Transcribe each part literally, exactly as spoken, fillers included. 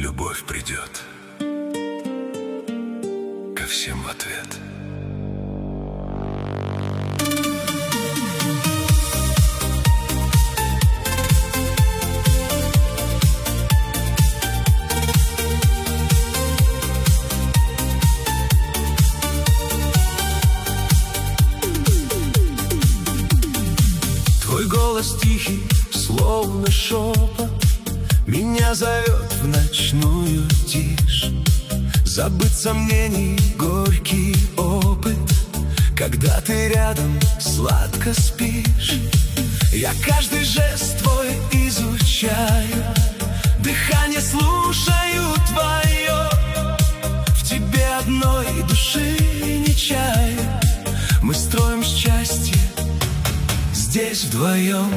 Любовь придет ко всем в ответ. Твой голос тихий, словно шепот, меня зовет в ночную тишь. Забыть сомнений, горький опыт, когда ты рядом сладко спишь. Я каждый жест твой изучаю, дыхание слушаю твое. В тебе одной души не чаю, мы строим счастье здесь вдвоем.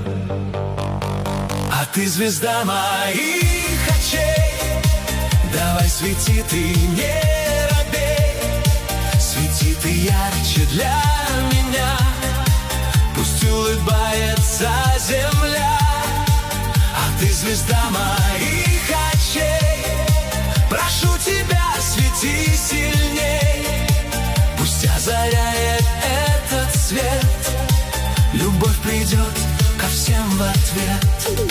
А ты звезда моих очей, давай свети, ты не робей. Свети ты ярче для меня, пусть улыбается земля. А ты звезда моих очей, прошу тебя, свети сильней. Пусть озаряет этот свет, любовь придет ко всем в ответ.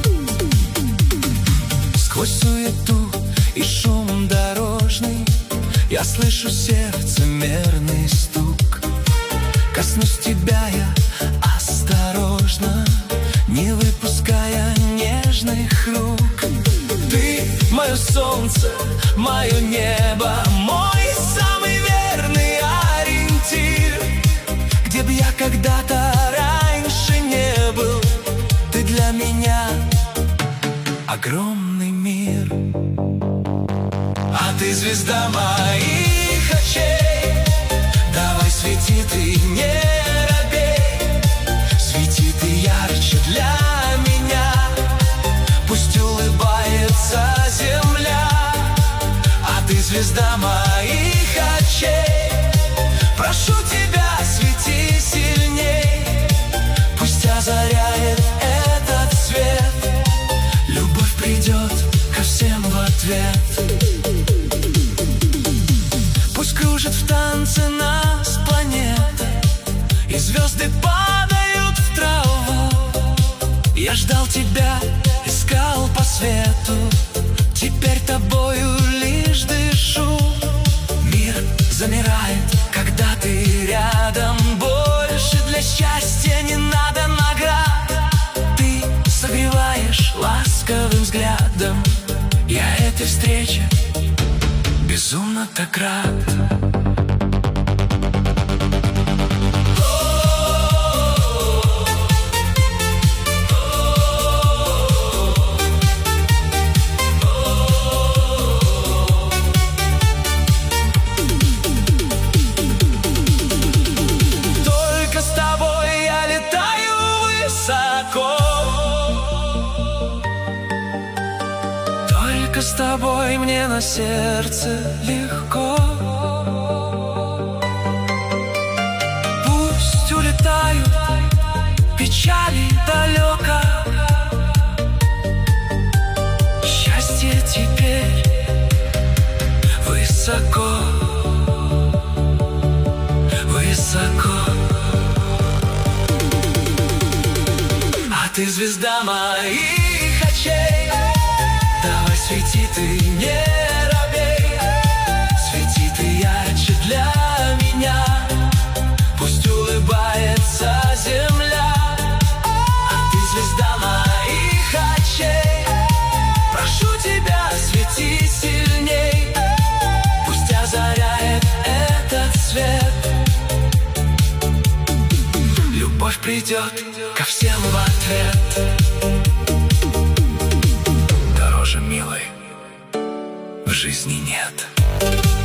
Сквозь суету и шум дорожный я слышу сердце мерный стук. Коснусь тебя я осторожно, не выпуская нежных рук. Ты мое солнце, мое небо, мой самый верный ориентир. Где б я когда-то раньше не был, ты для меня огромный мир. А ты звезда моих очей, давай свети, ты не робей. Свети ты ярче для меня, пусть улыбается земля. А ты звезда моих очей, прошу тебя, свети сильней. Пусть озаряет этот свет, любовь придет ко всем в ответ. Пусть кружит в танце нас планета, и звезды падают в траву. Я ждал тебя, искал по свету, теперь тобою лишь дышу. Мир замирает, когда ты рядом, больше для счастья не надо наград. Ты согреваешь ласковым взглядом, я этой встрече безумно так рад. Только с тобой мне на сердце легко. Пусть улетают печали далеко, счастье теперь высоко, высоко. А ты звезда моих очей, давай свети, ты не робей. Свети ты ярче для меня, пусть улыбается земля. А ты звезда моих очей, прошу тебя, свети сильней. Пусть озаряет этот свет, любовь придет ко всем в ответ. Дороже милой в жизни нет.